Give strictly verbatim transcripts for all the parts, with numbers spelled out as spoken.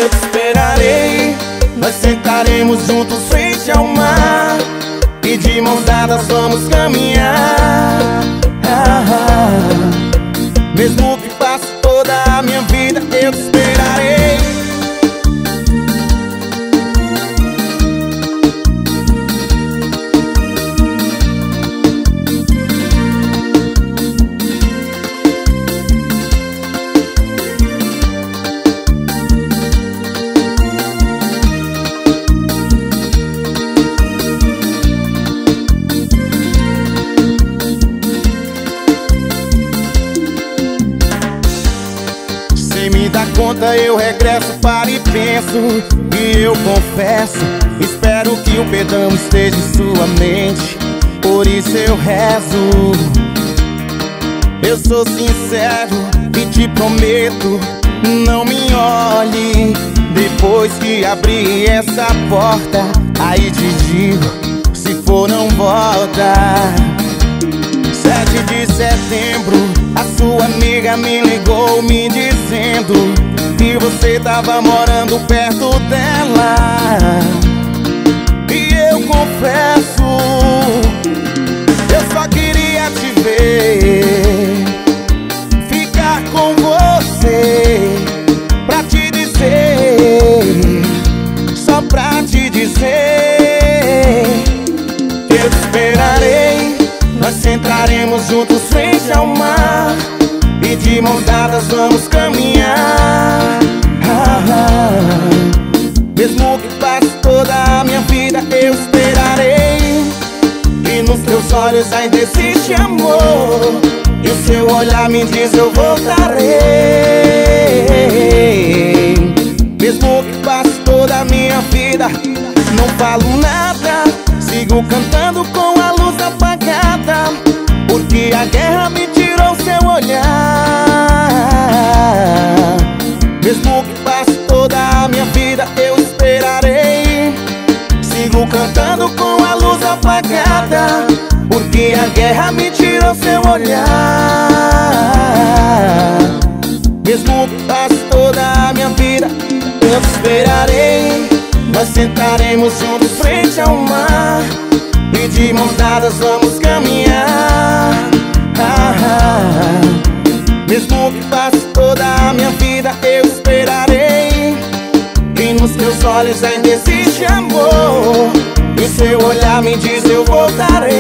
eu te esperarei. Nós sentaremos juntos frente ao mar e de mãos dadas vamos caminhar. ah, ah. Mesmo que passe toda a minha vida, eu te esperarei. Me dá conta, eu regresso, para e penso. E eu confesso, espero que o perdão esteja em sua mente. Por isso eu rezo. Eu sou sincero e te prometo, não me olhe depois que abrir essa porta. Aí te digo, se for não volta. Sete de setembro, a sua amiga me ligou me dizendo que você tava morando perto dela. E eu confesso, eu só queria te ver, ficar com você, pra te dizer, só pra te dizer, eu te esperarei. Nós entraremos juntos frente ao mar e de mãos dadas vamos caminhar. ah, ah. Mesmo que passe toda a minha vida, eu esperarei. E nos teus olhos ainda existe amor, e o seu olhar me diz eu voltarei. Mesmo que passe toda a minha vida, não falo nada, sigo cantando com a luz apagada, porque a guerra me tirou seu olhar. Mesmo que passe toda a minha vida, eu esperarei. Sigo cantando com a luz apagada, porque a guerra me tirou seu olhar. Mesmo que passe toda a minha vida, eu te esperarei. Nós sentaremos juntos frente ao mar e de mãos dadas vamos caminhar. ah, ah. Mesmo que passe toda a minha vida, eu esperarei. E nos teus olhos ainda existe amor, e seu olhar me diz eu voltarei.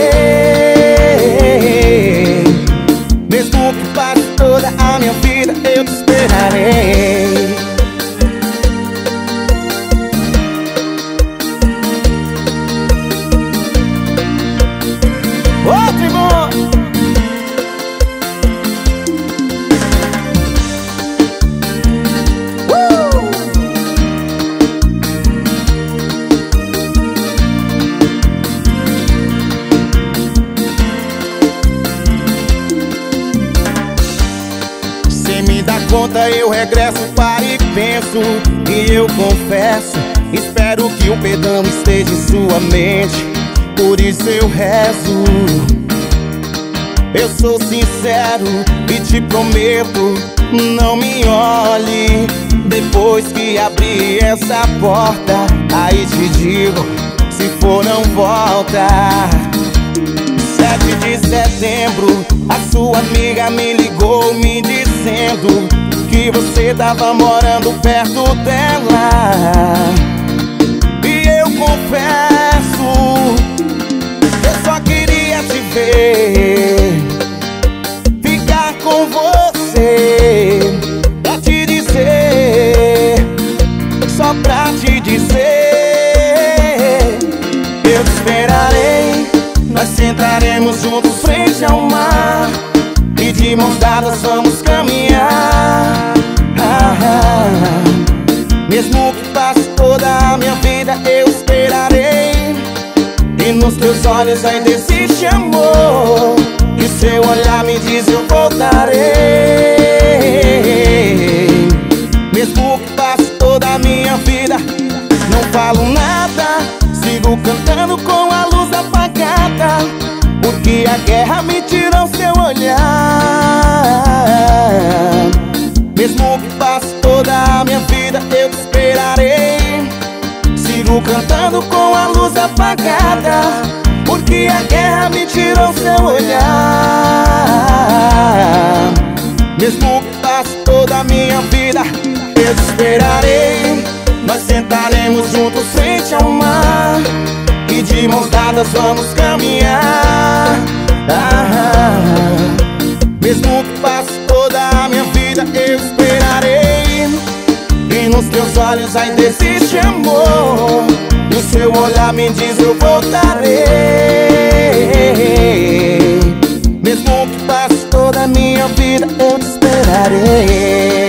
Mesmo que passe toda a minha vida, eu te esperarei. Outro irmão. Uh! Sem me dar conta, eu regresso, para e penso. E eu confesso, espero que o perdão esteja em sua mente. Por isso eu rezo. Eu sou sincero e te prometo, não me olhe depois que abrir essa porta. Aí te digo, se for não volta. Sete de setembro, a sua amiga me ligou me dizendo que você tava morando perto dela. E eu confesso, eu só queria te ver, ficar com você, pra te dizer, só pra te dizer, eu te esperarei. Nós sentaremos juntos frente ao mar e de mãos dadas vamos caminhar. ah, ah. Mesmo que passe toda a minha vida, eu esperarei. E nos teus olhos ainda existe amor, e seu olhar me diz eu voltarei. Mesmo que passe toda a minha vida, não falo nada, sigo cantando com a luz apagada, porque a guerra me tirou seu olhar. Mesmo que passe toda a minha vida, eu te esperarei. seu olhar. Mesmo que passe toda a minha vida, eu te esperarei. Nós sentaremos juntos frente ao mar e de mãos dadas vamos caminhar. Ah, mesmo que passe toda a minha vida, eu esperarei. E nos teus olhos ainda existe amor. E o seu olhar me diz eu voltarei. Mesmo que passe toda a minha vida, eu te esperarei.